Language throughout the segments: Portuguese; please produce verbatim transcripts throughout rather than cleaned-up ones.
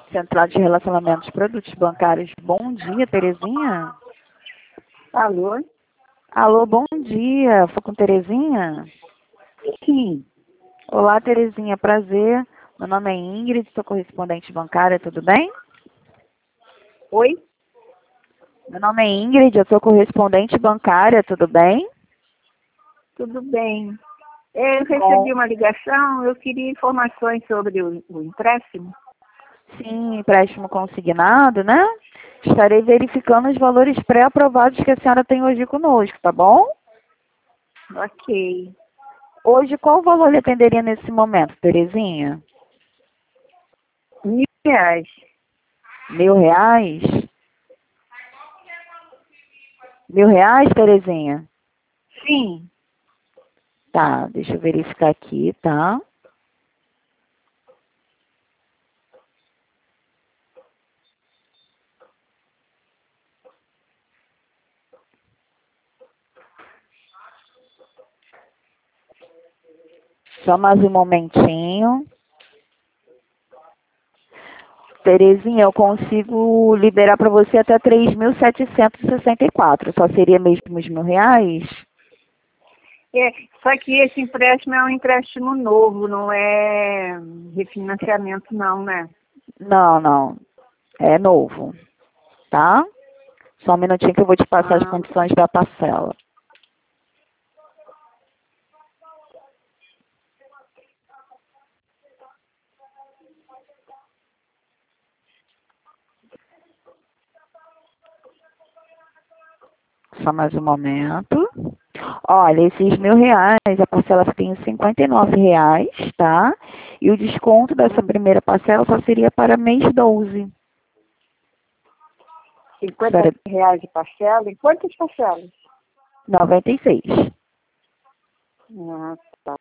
Central de Relacionamentos de Produtos Bancários. Bom dia, Terezinha. Alô? Alô, bom dia. Foi com Terezinha? Sim. Olá, Terezinha. Prazer. Meu nome é Ingrid, sou correspondente bancária, tudo bem? Oi? Meu nome é Ingrid, eu sou correspondente bancária, tudo bem? Tudo bem. Eu recebi Bom. uma ligação, eu queria informações sobre o, o empréstimo. Sim, empréstimo consignado, né? Estarei verificando os valores pré-aprovados que a senhora tem hoje conosco, tá bom? Ok. Hoje, qual o valor lhe atenderia nesse momento, Terezinha? Mil reais. Mil reais? Mil reais, Terezinha? Sim. Tá, deixa eu verificar aqui, tá? Só mais um momentinho. Terezinha, eu consigo liberar para você até três mil setecentos e sessenta e quatro. Só seria mesmo os mil reais? É, só que esse empréstimo é um empréstimo novo, não é refinanciamento não, né? Não, não. É novo, tá? Só um minutinho que eu vou te passar as Ah, condições da parcela. Só mais um momento. Olha, esses mil reais, a parcela fica em cinquenta e nove reais, tá? E o desconto dessa hum, primeira parcela só seria para mês doze. cinquenta Para reais de parcela. E quantas parcelas? noventa e seis. Ah, tá.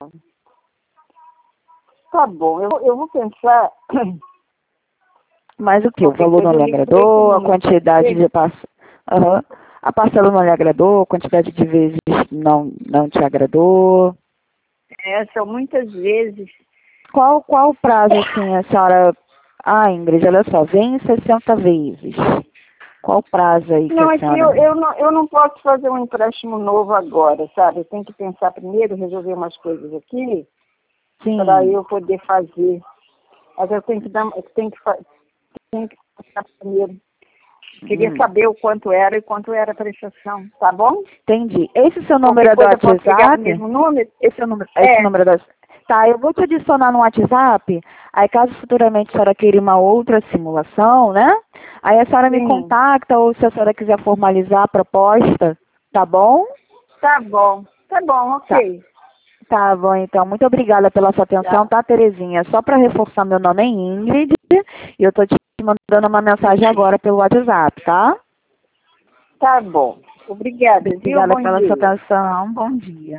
Tá bom, eu, eu vou pensar. Mas o que? O Qualquer valor não coisa eu lhe ligo por esse agradou? A número, pode quantidade ser? de parcela... Uhum. A parcela não lhe agradou? A quantidade de vezes não, não te agradou? É, são muitas vezes. Qual, qual o prazo, assim, a senhora... Ah, Ingrid, olha só, vem em sessenta vezes. Qual o prazo aí que Não, a é que senhora... eu, eu, não, eu não posso fazer um empréstimo novo agora, sabe? Eu tenho que pensar primeiro, resolver umas coisas aqui, para Sim. eu poder fazer. Mas eu tenho que dar, eu tenho que, fa- tenho que pensar primeiro. Queria Hum, saber o quanto era e quanto era a prestação, tá bom? entendi. Esse seu número Qualquer é do coisa eu posso ligar para o WhatsApp? mesmo número? Esse é o número, esse É, número da... Tá, eu vou te adicionar no WhatsApp. Aí, caso futuramente a senhora queira uma outra simulação, né? Aí a senhora me sim. contacta ou se a senhora quiser formalizar a proposta, tá bom? Tá bom. Tá bom, Tá. ok. Tá bom, então. Muito obrigada pela sua atenção, Tá. tá, Terezinha? Só para reforçar, meu nome é Ingrid e eu tô te mandando uma mensagem agora pelo WhatsApp, tá? Tá bom. Obrigada, viu? Obrigada Bom pela sua dia. atenção. Bom dia.